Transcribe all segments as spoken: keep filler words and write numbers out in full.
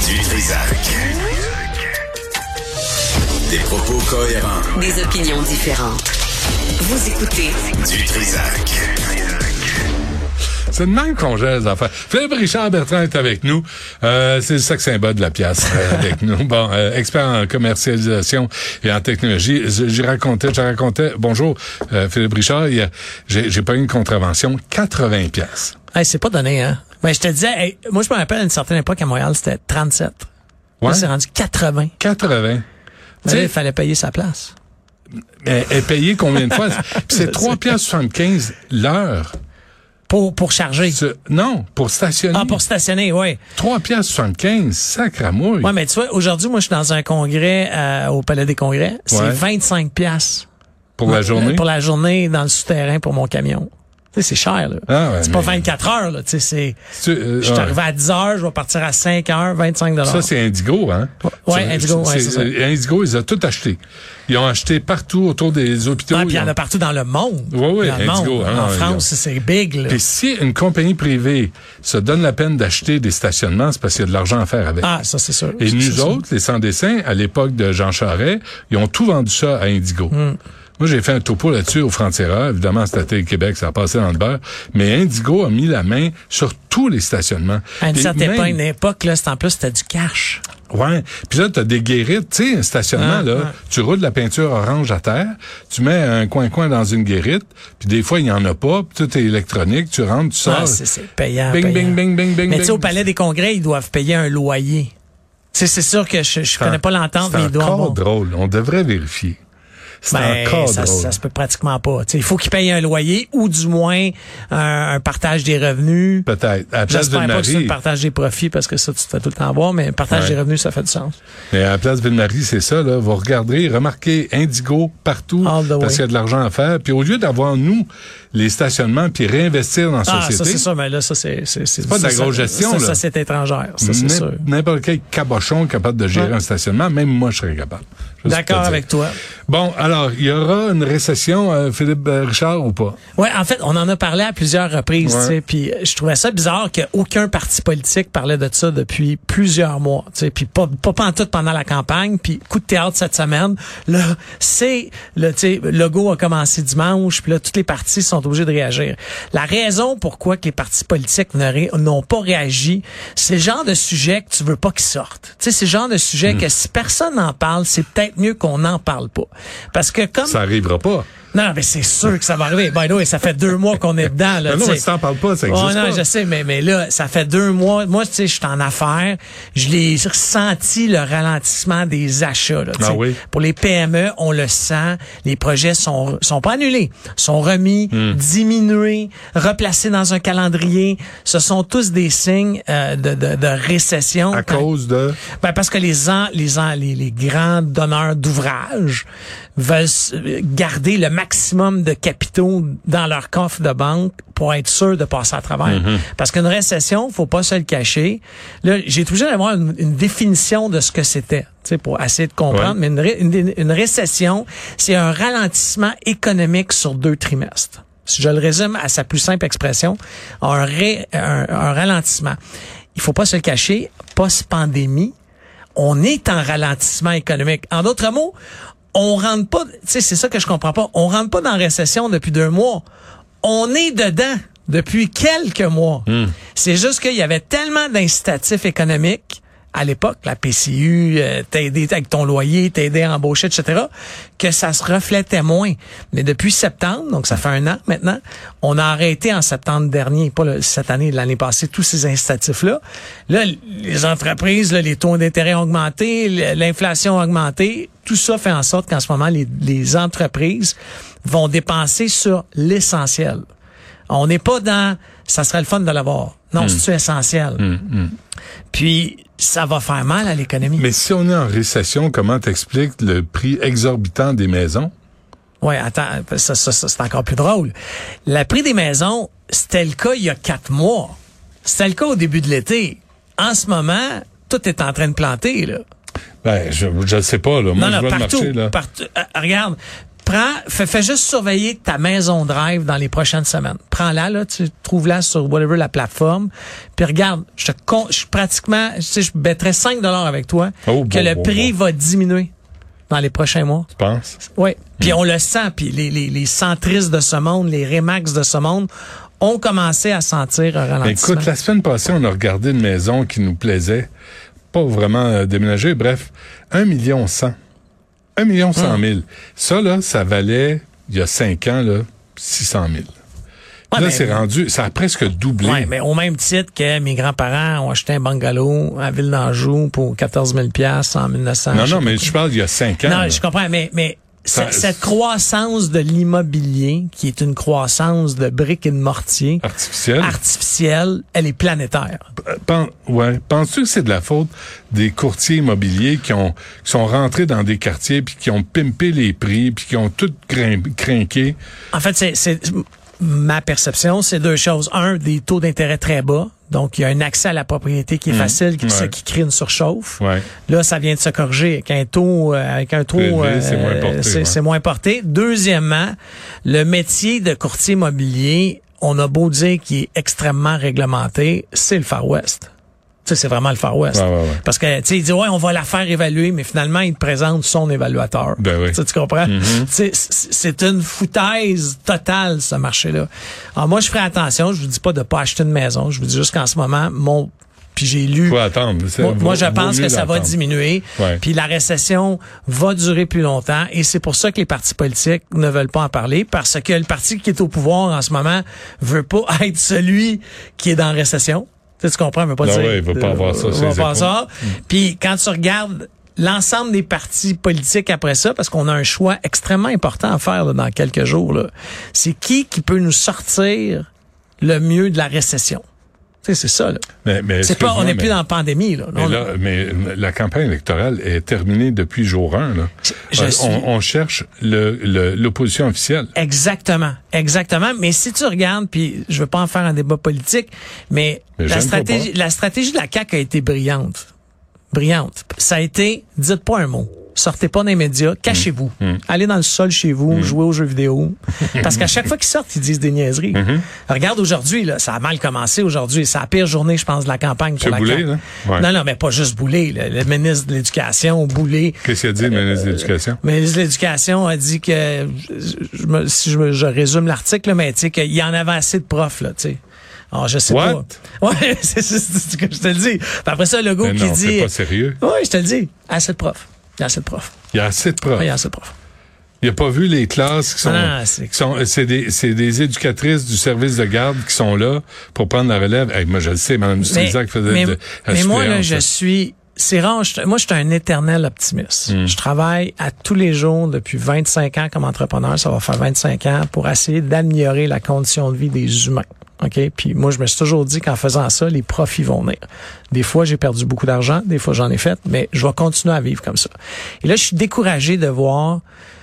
Du Trisac. Des propos cohérents. Des opinions différentes. Vous écoutez Du Trisac. C'est de même qu'on gère les affaires. Philippe Richard Bertrand est avec nous. Euh, c'est le sex symbole de la pièce euh, avec nous. Bon, euh, expert en commercialisation et en technologie. J'y racontais, j'y racontais. Bonjour, euh, Philippe Richard. Il y a, j'ai, j'ai pas eu une contravention. quatre-vingts piastres. Hey, c'est pas donné, hein. Ben, je te disais, hey, moi, je me rappelle à une certaine époque à Montréal, c'était trente-sept. Ouais. Là, c'est rendu quatre-vingts. quatre-vingts. Tu sais, il fallait payer sa place. Mais elle payait combien de fois? Puis c'est trois piastres soixante-quinze l'heure. Pour, pour charger. Ce, non, pour stationner. Ah, pour stationner, oui. trois piastres soixante-quinze, sacre à mouille. Ouais, mais tu vois, aujourd'hui, moi, je suis dans un congrès euh, au Palais des Congrès. C'est ouais. vingt-cinq piastres. Pour la journée? Pour la journée dans le souterrain pour mon camion. Tu sais, c'est cher, là. Ah ouais, c'est mais... pas vingt-quatre heures, là. Tu sais, c'est... Tu, euh, je suis ouais. arrivé à dix heures, je vais partir à cinq heures, vingt-cinq dollars. Ça, c'est Indigo, hein? Ouais, Indigo, ouais, c'est ça. Indigo, ils ont tout acheté. Ils ont acheté partout autour des hôpitaux. Ah, puis il y en ont... a partout dans le monde. Oui, oui, Indigo. Monde. Hein, en non, France, a... c'est big, là. Puis si une compagnie privée se donne la peine d'acheter des stationnements, c'est parce qu'il y a de l'argent à faire avec. Ah, ça, c'est sûr. Et c'est nous ça. autres, les sans-dessins, à l'époque de Jean Charest, ils ont tout vendu ça à Indigo. Mm. Moi, j'ai fait un topo là-dessus au Frontiera. Évidemment, c'était Télé-Québec, ça a passé dans le beurre. Mais Indigo a mis la main sur tous les stationnements. À une certaine même... époque, une époque, là, c'est en plus, c'était du cash. Ouais. Puis là, t'as des guérites. Tu sais, un stationnement, ah, là, ah. tu roules de la peinture orange à terre, tu mets un coin-coin dans une guérite, puis des fois, il n'y en a pas, puis tout est électronique, tu rentres, tu sors. Ah, c'est, c'est payant, bing, payant. bing, bing, bing, bing, Mais tu sais, au bing. Palais des Congrès, ils doivent payer un loyer. Tu sais, c'est sûr que je, je connais pas l'entente, mais ils doivent... C'est encore bon. drôle. On devrait vérifier. C'est ben, encore ça, drôle. Ça se peut pratiquement pas. T'sais, il faut qu'ils payent un loyer ou du moins un, un partage des revenus. Peut-être. À la place J'espère Ville-Marie. pas que c'est le partage des profits parce que ça, tu te fais tout le temps voir, mais le partage ouais. des revenus, ça fait du sens. Mais à la place Ville-Marie, c'est ça, là. Vous regardez, remarquez Indigo partout parce qu'il y a de l'argent à faire. Puis au lieu d'avoir, nous, les stationnements puis réinvestir dans la ah, société. Ça, c'est ça, mais là, ça, c'est, c'est, c'est, c'est pas de la grosse gestion, ça, là. Ça, c'est étrangère. Ça, c'est sûr. N'importe quel cabochon capable de gérer ouais. un stationnement, même moi, je serais capable. D'accord avec toi. Bon, alors, il y aura une récession, euh, Philippe Richard, ou pas? Oui, en fait, on en a parlé à plusieurs reprises, ouais. tu sais, puis je trouvais ça bizarre qu'aucun parti politique parlait de ça depuis plusieurs mois, tu sais, puis pas, pas pantoute pendant la campagne, puis coup de théâtre cette semaine, là, c'est, le, tu sais, Legault a commencé dimanche, puis là, tous les partis sont obligés de réagir. La raison pourquoi que les partis politiques ré, n'ont pas réagi, c'est le genre de sujet que tu veux pas qu'ils sortent. Tu sais, c'est le genre de sujet mmh. que si personne n'en parle, c'est peut-être mieux qu'on n'en parle pas. Parce que comme... Ça arrivera pas. Non, mais c'est sûr que ça va arriver. By the way, ça fait deux mois qu'on est dedans. Là, non, mais si t'en parles pas, ça existe oh, non, pas. je sais, mais, mais là, ça fait deux mois. Moi, tu sais, je suis en affaires. Je l'ai ressenti, le ralentissement des achats. Là, ah oui. Pour les P M E, on le sent. Les projets sont sont pas annulés, sont remis, hmm. diminués, replacés dans un calendrier. Ce sont tous des signes euh, de, de, de récession. À Quand, cause de... Ben parce que les, en, les, en, les, les grands donneurs d'ouvrages veulent garder le maximum de capitaux dans leur coffre de banque pour être sûr de passer à travers. Mm-hmm. Parce qu'une récession, faut pas se le cacher. Là, j'ai été obligé d'avoir une, une définition de ce que c'était, tu sais, pour essayer de comprendre. Ouais. Mais une, ré, une, une récession, c'est un ralentissement économique sur deux trimestres. Si je le résume à sa plus simple expression, un, ré, un, un ralentissement. Il faut pas se le cacher, post-pandémie, on est en ralentissement économique. En d'autres mots, on rentre pas, tu sais, c'est ça que je comprends pas. On rentre pas dans la récession depuis deux mois. On est dedans depuis quelques mois. Mm. C'est juste qu'il y avait tellement d'incitatifs économiques à l'époque, la P C U, euh, t'aider avec ton loyer, t'aider à embaucher, et cetera, que ça se reflétait moins. Mais depuis septembre, donc ça fait un an maintenant, on a arrêté en septembre dernier, pas le, cette année, l'année passée, tous ces incitatifs-là. Là, les entreprises, là, les taux d'intérêt ont augmenté, l'inflation a augmenté. Tout ça fait en sorte qu'en ce moment, les, les entreprises vont dépenser sur l'essentiel. On n'est pas dans « ça serait le fun de l'avoir ». Non, mmh. c'est essentiel. Mmh, mmh. Puis, ça va faire mal à l'économie. Mais si on est en récession, comment t'expliques le prix exorbitant des maisons? Oui, attends, ça, ça, ça, c'est encore plus drôle. Le prix des maisons, c'était le cas il y a quatre mois. C'était le cas au début de l'été. En ce moment, tout est en train de planter, là. Ben, je je sais pas, là. Moi, non, je non, vois partout, le marché, là. Partout. Euh, regarde, Prends, fais, fais juste surveiller ta maison Drive dans les prochaines semaines. Prends-la, là, tu trouves-la sur whatever la plateforme. Puis regarde, je te con, je pratiquement, tu sais, je mettrais cinq dollars avec toi oh, que bon, le bon, prix bon. va diminuer dans les prochains mois. Tu penses? Oui. Puis mm. on le sent. Puis les, les, les centristes de ce monde, les Remax de ce monde ont commencé à sentir un ralentissement. Écoute, la semaine passée, on a regardé une maison qui nous plaisait. Pas vraiment euh, déménager. Bref, un million cent. Un million cent mille. Ça, là, ça valait, il y a cinq ans, là, six cent mille. Ouais, là, mais, c'est rendu, ça a presque doublé. Oui, mais au même titre que mes grands-parents ont acheté un bungalow à Ville d'Anjou pour quatorze mille dollars en mille neuf cents. Non, non, mais je parle il y a cinq ans. Non, là. je comprends, mais, mais Ça, cette croissance de l'immobilier, qui est une croissance de briques et de mortier, artificielle, artificielle, elle est planétaire. Pen, ouais. Penses-tu que c'est de la faute des courtiers immobiliers qui ont qui sont rentrés dans des quartiers puis qui ont pimpé les prix puis qui ont tout crin, crinqué? En fait, c'est, c'est ma perception, c'est deux choses. Un, des taux d'intérêt très bas. Donc, il y a un accès à la propriété qui est mmh, facile, qui, ouais. qui crée une surchauffe. Ouais. Là, ça vient de se corriger avec un taux, euh, avec un taux, euh, c'est, moins porté, c'est, ouais. c'est moins porté. Deuxièmement, le métier de courtier immobilier, on a beau dire qu'il est extrêmement réglementé, c'est le Far West. Tu sais, c'est vraiment le Far West. Ouais, ouais, ouais. Parce que, tu sais, il dit, ouais, on va la faire évaluer, mais finalement, il te présente son évaluateur. Ben oui. Tu comprends? Mm-hmm. C'est, c'est une foutaise totale, ce marché-là. Alors, moi, je ferai attention. Je vous dis pas de pas acheter une maison. Je vous dis juste qu'en ce moment, mon, puis j'ai lu. Faut attendre. Moi, vaut, moi, je pense que ça l'attendre. va diminuer. Ouais. Puis la récession va durer plus longtemps. Et c'est pour ça que les partis politiques ne veulent pas en parler. Parce que le parti qui est au pouvoir en ce moment veut pas être celui qui est dans la récession. Tu, sais, tu comprends, mais pas non, dire. Ouais, il veut pas avoir ça. Il veut pas ça. Mm. Puis quand tu regardes l'ensemble des partis politiques après ça, parce qu'on a un choix extrêmement important à faire là, dans quelques jours, là, c'est qui qui peut nous sortir le mieux de la récession. Tu sais, c'est ça, là. Mais, mais c'est pas, on n'est plus mais, dans la pandémie, là. Mais, là, mais la campagne électorale est terminée depuis jour un, là. Je euh, suis... on, on cherche le, le, l'opposition officielle. Exactement. Exactement. Mais si tu regardes, puis je veux pas en faire un débat politique, mais, mais la stratégie, la stratégie de la C A Q a été brillante. Brillante. Ça a été, dites pas un mot. Sortez pas dans les médias, cachez-vous. Mmh. Allez dans le sol chez vous, mmh. jouez aux jeux vidéo. Parce qu'à chaque fois qu'ils sortent, ils disent des niaiseries. Mmh. Regarde aujourd'hui, là, ça a mal commencé aujourd'hui. C'est la pire journée, je pense, de la campagne pour la Boulay, C A Q. Là? Ouais. Non, non, mais pas juste Boulay. Le, le ministre de l'Éducation, Boulay. Qu'est-ce qu'il a dit, le ministre de l'Éducation? Le ministre de l'Éducation a dit que, je, je, si je, je résume l'article, là, mais tu sais, qu'il y en avait assez de profs, là, tu sais. Alors, je sais What? pas. Ouais, c'est, c'est, c'est ce que je te le dis. Puis après ça, le gars qui non, dit. C'est pas sérieux. Oui, je te le dis. Assez de profs. Il y a assez de profs. Il y a assez de profs. Oui, il y a assez de profs. Il n'a pas vu les classes qui sont, non, non, c'est... qui sont, c'est des, c'est des éducatrices du service de garde qui sont là pour prendre la relève. Hey, moi, je le sais, Mme Dutrisac faisait mais, de, mais moi, là, je suis, c'est rare, je, moi, je suis un éternel optimiste. Mm. Je travaille à tous les jours depuis vingt-cinq ans comme entrepreneur. Ça va faire vingt-cinq ans pour essayer d'améliorer la condition de vie des humains. OK? Puis moi, je me suis toujours dit qu'en faisant ça, les profits vont venir. Des fois, j'ai perdu beaucoup d'argent. Des fois, j'en ai fait. Mais je vais continuer à vivre comme ça. Et là, je suis découragé de voir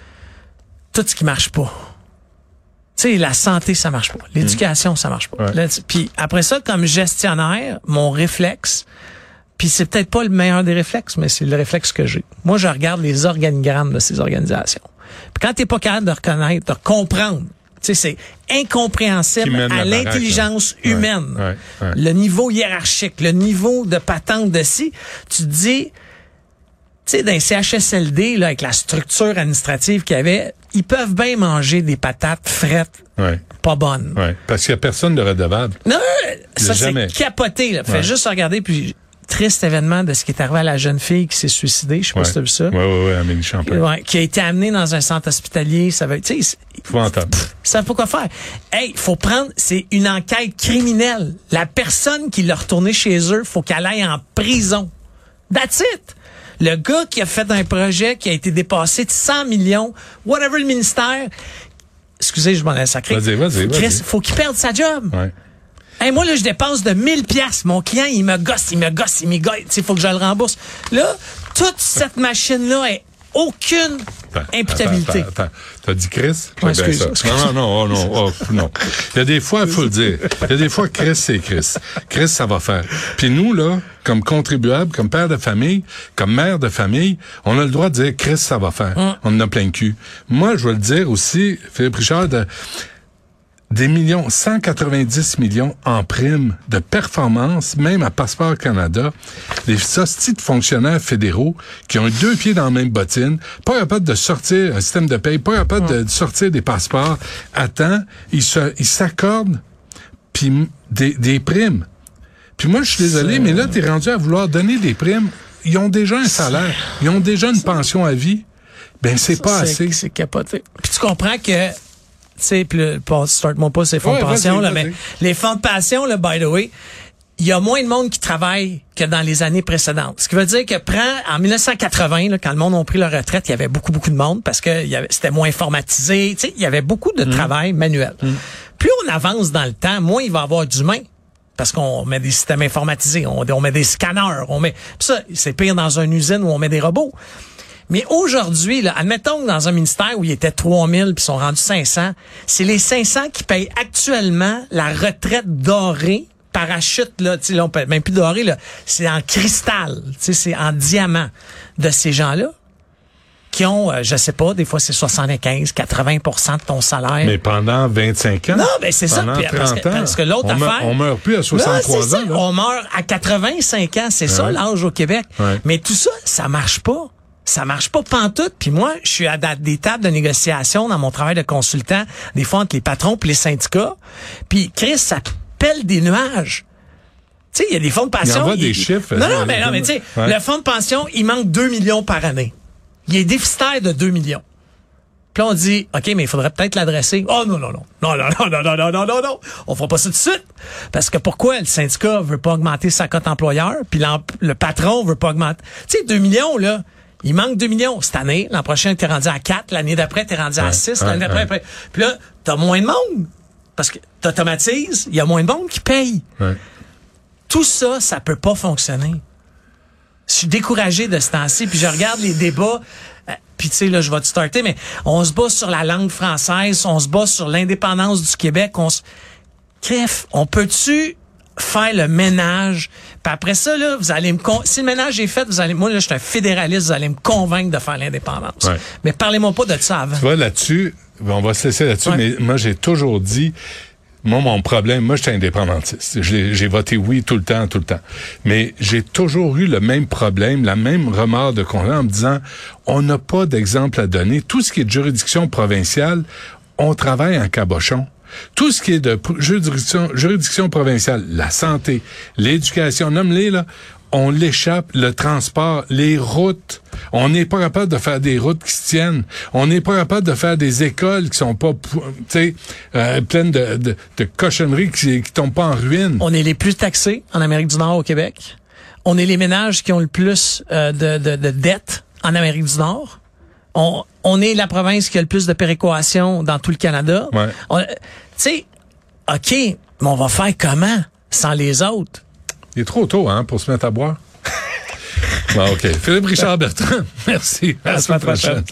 tout ce qui marche pas. Tu sais, la santé, ça marche pas. L'éducation, ça marche pas. Ouais. Puis après ça, comme gestionnaire, mon réflexe, puis c'est peut-être pas le meilleur des réflexes, mais c'est le réflexe que j'ai. Moi, je regarde les organigrammes de ces organisations. Puis quand t'es pas capable de reconnaître, de comprendre, tu sais, c'est incompréhensible à l'intelligence baraque, humaine. Ouais, ouais, ouais. Le niveau hiérarchique, le niveau de patente de ci, tu te dis, tu sais, dans les C H S L D, là, avec la structure administrative qu'il y avait, ils peuvent bien manger des patates frettes, ouais. pas bonnes. Ouais. Parce qu'il y a personne de redevable. Non, ça jamais. c'est capoté, là. Fais ouais. juste regarder, puis triste événement de ce qui est arrivé à la jeune fille qui s'est suicidée. Je sais pas ouais. si tu as vu ça. Oui, oui, oui, Amélie Champlain. Ouais, qui a été amenée dans un centre hospitalier. Ça veut, tu sais, faut entendre. Ça faut quoi faire. Hey, faut prendre, c'est une enquête criminelle. La personne qui l'a retourné chez eux, faut qu'elle aille en prison. That's it. Le gars qui a fait un projet qui a été dépassé de cent millions, whatever le ministère, excusez, je m'en ai sacré. Vas-y, vas-y, vas-y. Chris, faut qu'il perde sa job. Ouais. Hey, moi, là, je dépense de mille piastres. Mon client, il me gosse, il me gosse, il me gosse. Il faut que je le rembourse. Là, toute cette machine-là est aucune Attends, imputabilité. Attends, attends. T'as dit Chris? Ouais, J'ai bien excuse, ça. excuse. Non, non, non, oh, non, oh, non. Il y a des fois, il faut le dire. Il y a des fois, Chris, c'est Chris. Chris, ça va faire. Puis nous, là, comme contribuables, comme père de famille, comme mère de famille, on a le droit de dire Chris, ça va faire. Mm. On en a plein le cul. Moi, je veux le dire aussi, Philippe Richard, de, des millions, cent quatre-vingt-dix millions en primes de performance, même à Passeport Canada, des hosties de fonctionnaires fédéraux qui ont deux pieds dans la même bottine, pas capables de sortir un système de paye, pas capables de, de sortir des passeports à temps, ils se, ils s'accordent puis des, des primes. Puis moi, je suis désolé, c'est... mais là, t'es rendu à vouloir donner des primes. Ils ont déjà un salaire, ils ont déjà une pension à vie. Ben, c'est ça, pas c'est, assez. C'est capoté. Puis tu comprends que tu sais, puis start-moi pas ces fonds ouais, de pension, vas-y, là, vas-y. mais les fonds de pension, là, by the way, il y a moins de monde qui travaille que dans les années précédentes. Ce qui veut dire que prend, en dix-neuf cent quatre-vingts, là, quand le monde a pris leur retraite, il y avait beaucoup, beaucoup de monde parce que il y avait, c'était moins informatisé. Tu sais, il y avait beaucoup de mmh. travail manuel. Mmh. Plus on avance dans le temps, moins il va y avoir d'humains. Parce qu'on met des systèmes informatisés, on, on met des scanners, on met, ça, c'est pire dans une usine où on met des robots. Mais aujourd'hui, là, admettons que dans un ministère où il était trois mille puis ils sont rendus cinq cents, c'est les cinq cents qui payent actuellement la retraite dorée, parachute, là, tu sais, là, on peut même plus dorée, là, c'est en cristal, tu sais, c'est en diamant de ces gens-là qui ont, euh, je sais pas, des fois c'est soixante-quinze, quatre-vingts pour cent de ton salaire. Mais pendant vingt-cinq ans? Non, ben c'est ça. Puis, parce, que, parce que l'autre on affaire... Meurt, on meurt plus à soixante-trois non, ans. Ça, on meurt à quatre-vingt-cinq ans, c'est ouais. ça l'âge au Québec. Ouais. Mais tout ça, ça marche pas. Ça marche pas pantoute. Puis moi, je suis à des tables de négociation dans mon travail de consultant, des fois entre les patrons puis les syndicats. Puis Chris, ça pèle des nuages. Tu sais, il y a des fonds de pension... Il envoie il, des chiffres. Non, non, mais non, mais tu sais, ouais. le fonds de pension, il manque deux millions par année. Il est déficitaire de deux millions. Puis là, on dit, OK, mais il faudrait peut-être l'adresser. Oh non, non, non. Non, non, non, non, non, non, non, non, non. On fera pas ça tout de suite. Parce que pourquoi le syndicat veut pas augmenter sa cote employeur, puis le patron veut pas augmenter. Tu sais, deux millions, là, il manque deux millions cette année. L'an prochain, t'es rendu à quatre. L'année d'après, t'es rendu à ouais, six. Ouais, l'année d'après, ouais. après. Puis là, t'as moins de monde. Parce que t'automatises, il y a moins de monde qui paye. Ouais. Tout ça, ça peut pas fonctionner. Je suis découragé de ce temps-ci, puis je regarde les débats, euh, puis tu sais, là, je vais te starter, mais on se bat sur la langue française, on se bat sur l'indépendance du Québec, on se... Bref, on peut-tu faire le ménage, puis après ça, là, vous allez me... Con... Si le ménage est fait, vous allez... Moi, là, je suis un fédéraliste, vous allez me convaincre de faire l'indépendance. Ouais. Mais parlez-moi pas de ça avant. Tu vois, là-dessus, on va se laisser là-dessus, ouais. mais moi, j'ai toujours dit... Moi, mon problème, moi, j'étais indépendantiste. J'ai, j'ai voté oui tout le temps, tout le temps. Mais j'ai toujours eu le même problème, la même remords de conscience en me disant, on n'a pas d'exemple à donner. Tout ce qui est de juridiction provinciale, on travaille en cabochon. Tout ce qui est de juridiction, juridiction provinciale, la santé, l'éducation, nomme-les, là, on l'échappe, le transport, les routes. On n'est pas capable de faire des routes qui se tiennent. On n'est pas capable de faire des écoles qui sont pas, tu sais, euh, pleines de, de, de cochonneries qui, qui tombent pas en ruine. On est les plus taxés en Amérique du Nord au Québec. On est les ménages qui ont le plus euh, de, de, de dettes en Amérique du Nord. On, on est la province qui a le plus de péréquation dans tout le Canada. Ouais. Tu sais, OK, mais on va faire comment sans les autres? Il est trop tôt, hein, pour se mettre à boire. Bon, OK. Philippe Richard Bertrand, merci. À la semaine prochaine.